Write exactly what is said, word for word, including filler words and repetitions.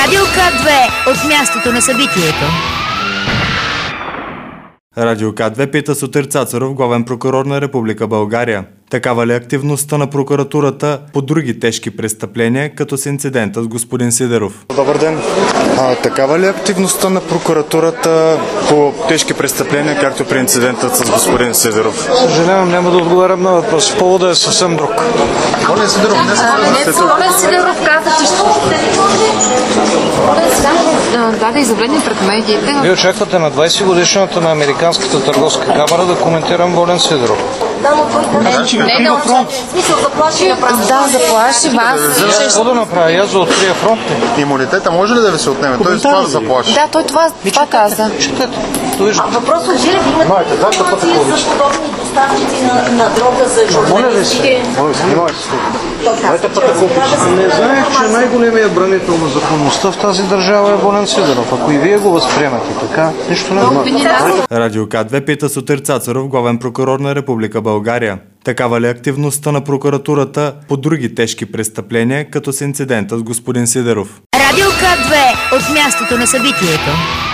Радио К две от мястото на събитието. Радио К две пита Сотир Цацаров, главен прокурор на Република България. Такава ли е активността на прокуратурата по други тежки престъпления, като с инцидента с господин Сидеров? Добър ден. А, такава ли е активността на прокуратурата по тежки престъпления, както при инцидентът с господин Сидеров? Съжалявам, няма да отговарям на въпрос. Поводът е съвсем друг. Волен Сидеров, не Не, Волен Сидеров каза, че ще... даде изявление пред медиите. Вие очаквате на двайсет годишната на Американската търговска камара да коментирам Волен Сидеров. Не, не, не, смисъл заплаши направо. Да, заплаши вас. Какво да направя? Аз за отрия фронт. Имунитета може ли да ви се отнеме? Той това да заплаши. Да, той това, това каза. Четете. Въпросът е, Жилев, имате информация за подобни доставчици на, на дрога за журналистите? Не знаех, че най-големият бранител на законността в тази държава е Волен Сидеров. Ако и вие го възприемате така, нищо не знае. Радио К две пита Сотир Цацаров, главен прокурор на Република България. Такава ли е активността на прокуратурата по други тежки престъпления, като с инцидента с господин Сидеров? Радио К две от мястото на събитието.